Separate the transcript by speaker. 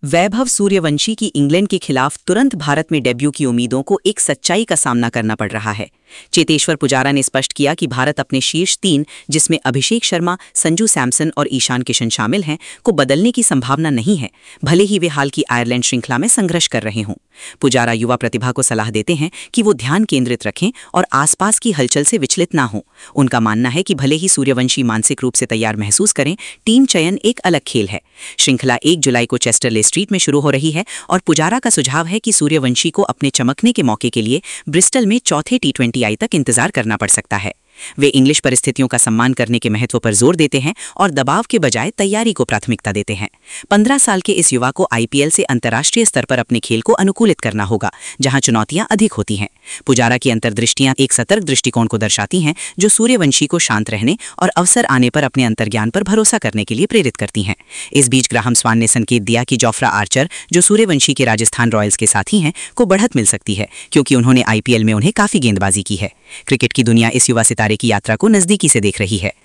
Speaker 1: वैभव सूर्यवंशी की इंग्लैंड के खिलाफ तुरंत भारत में डेब्यू की उम्मीदों को एक सच्चाई का सामना करना पड़ रहा है। चेतेश्वर पुजारा ने स्पष्ट किया कि भारत अपने शीर्ष 3, जिसमें अभिषेक शर्मा, संजू सैमसन और ईशान किशन शामिल हैं, को बदलने की संभावना नहीं है, भले ही वे हाल की आयरलैंड श्रृंखला में संघर्ष कर रहे हों। पुजारा युवा प्रतिभा को सलाह देते हैं कि वो ध्यान केंद्रित रखें और आसपास की हलचल से विचलित ना हों। उनका मानना है कि भले ही सूर्यवंशी मानसिक रूप से तैयार महसूस करें, टीम चयन एक अलग खेल है। श्रृंखला 1 जुलाई को चेस्टरले स्ट्रीट में शुरू हो रही है और पुजारा का सुझाव है कि सूर्यवंशी को अपने चमकने के मौके के लिए ब्रिस्टल में चौथे T20I तक इंतजार करना पड़ सकता है। वे इंग्लिश परिस्थितियों का सम्मान करने के महत्व पर जोर देते हैं और दबाव के बजाय तैयारी को प्राथमिकता देते हैं। 15 साल के इस युवा को IPL से अंतर्राष्ट्रीय स्तर पर अपने खेल को अनुकूलित करना होगा, जहां चुनौतियां अधिक होती हैं। पुजारा की अंतर्दृष्टियां एक सतर्क दृष्टिकोण को दर्शाती हैं, जो सूर्यवंशी को शांत रहने और अवसर आने पर अपने अंतर्ज्ञान पर भरोसा करने के लिए प्रेरित करती हैं। इस बीच ग्राहम स्वान ने संकेत दिया कि जोफ्रा आर्चर, जो सूर्यवंशी के राजस्थान रॉयल्स के साथी हैं, को बढ़त मिल सकती है, क्योंकि उन्होंने IPL में उन्हें काफी गेंदबाजी की है। क्रिकेट की दुनिया इस युवा सितारे की यात्रा को नजदीकी से देख रही है।